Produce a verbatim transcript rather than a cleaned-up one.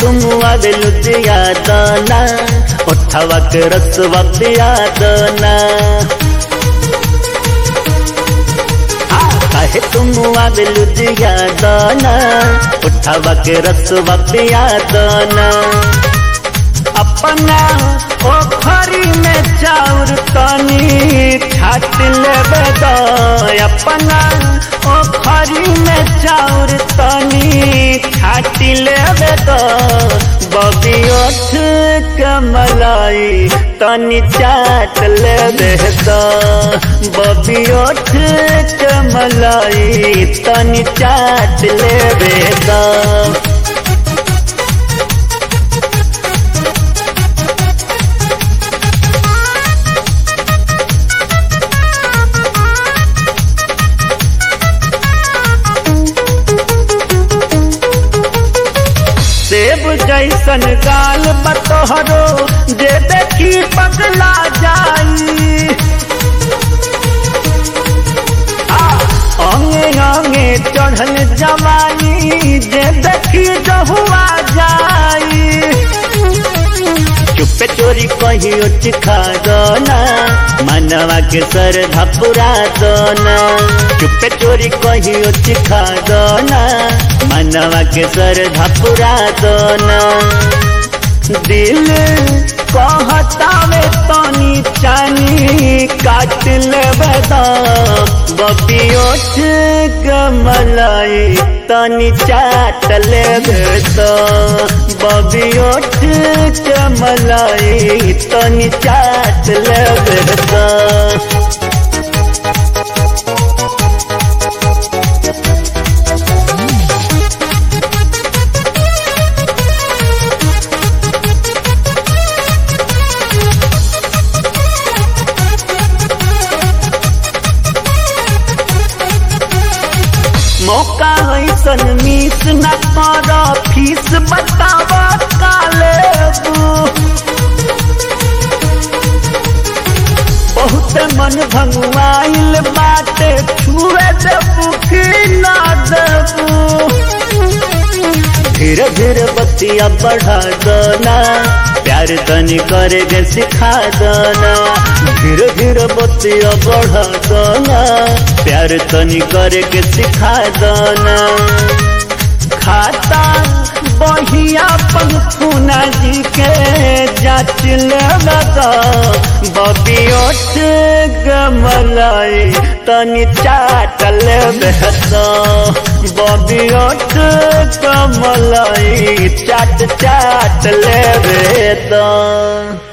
तुम आवे लुधिया दाना उठावा के रसवा पिया दाना काहे तुम आवे लुधिया दाना उठावा के रसवा पिया दाना अपना ओखरी में चाउर तनी छाट लेबे द अपना ओखरी में चाउर तनी छाट लेबे द बबी ओठ के मलाई तनी चाट लेबे द बबी ओठ के मलाई तनी चाट लेबे द सेब जैसन गाल बतोहरो जे देखी पगला जाई अंगे अंगे चढ़ल जवानी जे देखी जहुआ जाई चुपे चोरी कहियो चिखा दोना मनवा के सर धपुरा दोना चुपे चोरी कहियो चिखा दोना मनवा के सर धपुरा दोना दिल कहता में तनी चानी काट लेबे द बबी ओठ के मलाई तनी चाट लेबे द बबी ओठ के मलाई तनी चाट लेबे द मौका ऐसन मिस न कर फीस बतावा काले बहुत मन भंगुआइल बाटे छुए देबू कि ना देबू धीरे धीरे बतिया बढ़ा देना प्यार तनी करेगे सिखा देना धीरे धीरे बतिया बढ़ा देना प्यार तनी करके सिखा देना खाता बहिया पंखुना जी के जाच लेबे द बबी ओठ के मलाई तनी चाट लेबे द बबी ओठ के मलाई चाट चाट लेबे द।